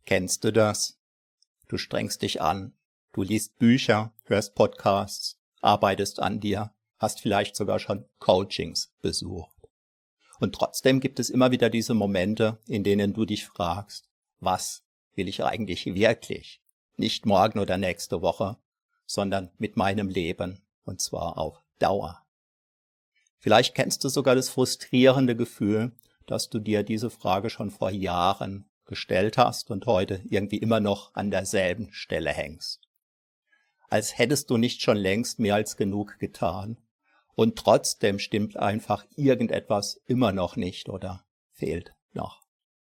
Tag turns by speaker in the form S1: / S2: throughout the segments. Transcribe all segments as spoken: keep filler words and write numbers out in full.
S1: Kennst du das? Du strengst dich an, du liest Bücher, hörst Podcasts, arbeitest an dir, hast vielleicht sogar schon Coachings besucht. Und trotzdem gibt es immer wieder diese Momente, in denen du dich fragst, was will ich eigentlich wirklich? Nicht morgen oder nächste Woche, sondern mit meinem Leben, und zwar auf Dauer. Vielleicht kennst du sogar das frustrierende Gefühl, dass du dir diese Frage schon vor Jahren gestellt hast und heute irgendwie immer noch an derselben Stelle hängst. Als hättest du nicht schon längst mehr als genug getan und trotzdem stimmt einfach irgendetwas immer noch nicht oder fehlt noch.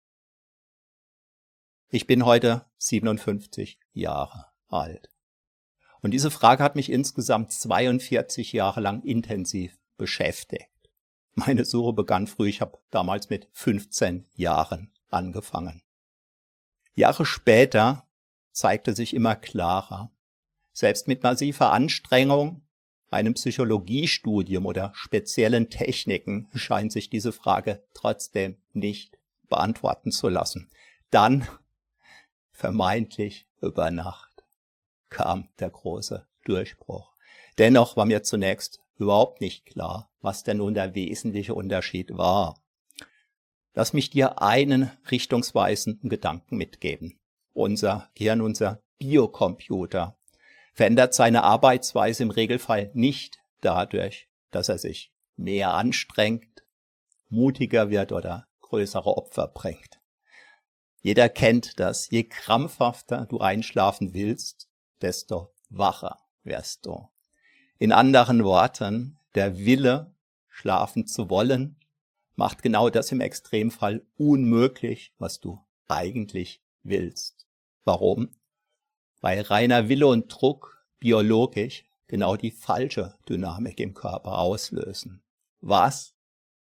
S1: Ich bin heute siebenundfünfzig Jahre alt und diese Frage hat mich insgesamt zweiundvierzig Jahre lang intensiv beschäftigt. Meine Suche begann früh, ich habe damals mit fünfzehn Jahren angefangen. Jahre später zeigte sich immer klarer, selbst mit massiver Anstrengung, einem Psychologiestudium oder speziellen Techniken scheint sich diese Frage trotzdem nicht beantworten zu lassen. Dann, vermeintlich über Nacht, kam der große Durchbruch. Dennoch war mir zunächst überhaupt nicht klar, was denn nun der wesentliche Unterschied war. Lass mich dir einen richtungsweisenden Gedanken mitgeben. Unser Gehirn, unser Biocomputer, verändert seine Arbeitsweise im Regelfall nicht dadurch, dass er sich mehr anstrengt, mutiger wird oder größere Opfer bringt. Jeder kennt das. Je krampfhafter du einschlafen willst, desto wacher wirst du. In anderen Worten, der Wille, schlafen zu wollen, macht genau das im Extremfall unmöglich, was du eigentlich willst. Warum? Weil reiner Wille und Druck biologisch genau die falsche Dynamik im Körper auslösen. Was?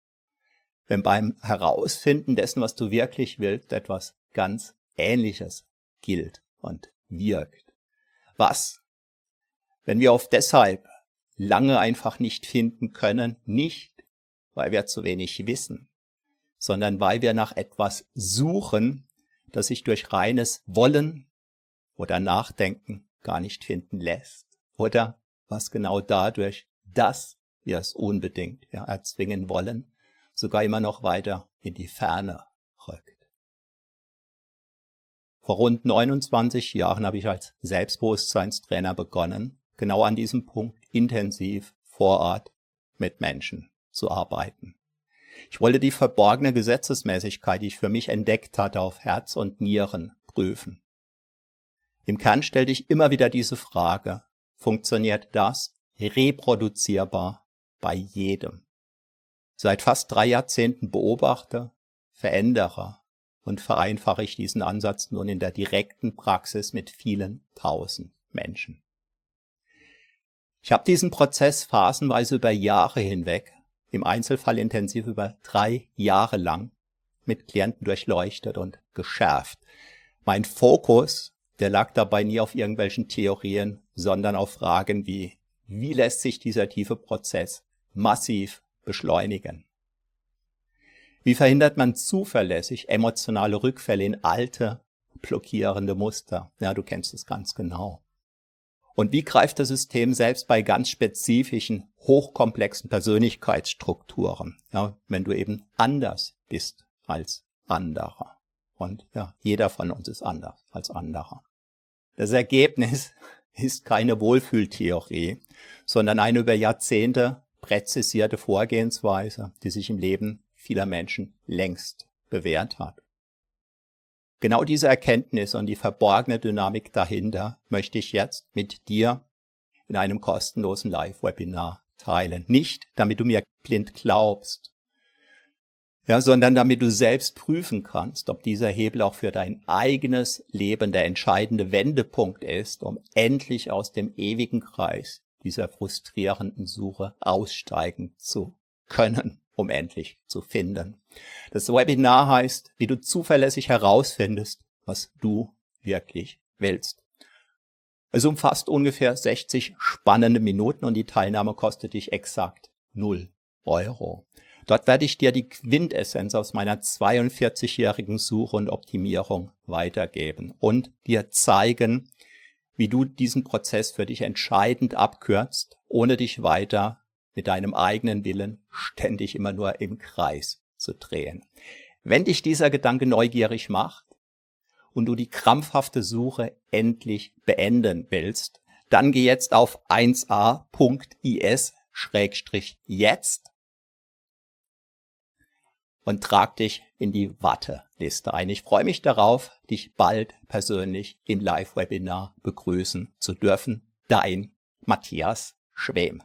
S1: Wenn beim Herausfinden dessen, was du wirklich willst, etwas ganz Ähnliches gilt und wirkt. Was? Wenn wir oft deshalb lange einfach nicht finden können, nicht weil wir zu wenig wissen, sondern weil wir nach etwas suchen, das sich durch reines Wollen oder Nachdenken gar nicht finden lässt. Oder was genau dadurch, dass wir es unbedingt ja, erzwingen wollen, sogar immer noch weiter in die Ferne rückt. Vor rund neunundzwanzig Jahren habe ich als Selbstbewusstseinstrainer begonnen, genau an diesem Punkt intensiv vor Ort mit Menschen zu arbeiten. Ich wollte die verborgene Gesetzesmäßigkeit, die ich für mich entdeckt hatte, auf Herz und Nieren prüfen. Im Kern stellte ich immer wieder diese Frage, funktioniert das reproduzierbar bei jedem? Seit fast drei Jahrzehnten beobachte, verändere und vereinfache ich diesen Ansatz nun in der direkten Praxis mit vielen tausend Menschen. Ich habe diesen Prozess phasenweise über Jahre hinweg, im Einzelfall intensiv über drei Jahre lang, mit Klienten durchleuchtet und geschärft. Mein Fokus, der lag dabei nie auf irgendwelchen Theorien, sondern auf Fragen wie, wie lässt sich dieser tiefe Prozess massiv beschleunigen? Wie verhindert man zuverlässig emotionale Rückfälle in alte, blockierende Muster? Ja, du kennst es ganz genau. Und wie greift das System selbst bei ganz spezifischen, hochkomplexen Persönlichkeitsstrukturen, ja, wenn du eben anders bist als anderer? Und ja, jeder von uns ist anders als anderer. Das Ergebnis ist keine Wohlfühltheorie, sondern eine über Jahrzehnte präzisierte Vorgehensweise, die sich im Leben vieler Menschen längst bewährt hat. Genau diese Erkenntnis und die verborgene Dynamik dahinter möchte ich jetzt mit dir in einem kostenlosen Live-Webinar teilen. Nicht, damit du mir blind glaubst, ja, sondern damit du selbst prüfen kannst, ob dieser Hebel auch für dein eigenes Leben der entscheidende Wendepunkt ist, um endlich aus dem ewigen Kreis dieser frustrierenden Suche aussteigen zu können, um endlich zu finden. Das Webinar heißt, wie du zuverlässig herausfindest, was du wirklich willst. Es umfasst ungefähr sechzig spannende Minuten und die Teilnahme kostet dich exakt null Euro. Dort werde ich dir die Quintessenz aus meiner zweiundvierzigjährigen Suche und Optimierung weitergeben und dir zeigen, wie du diesen Prozess für dich entscheidend abkürzt, ohne dich weiter mit deinem eigenen Willen ständig immer nur im Kreis zu drehen. Wenn dich dieser Gedanke neugierig macht und du die krampfhafte Suche endlich beenden willst, dann geh jetzt auf eins a punkt is Schrägstrich jetzt und trag dich in die Warteliste ein. Ich freue mich darauf, dich bald persönlich im Live-Webinar begrüßen zu dürfen. Dein Matthias Schwem.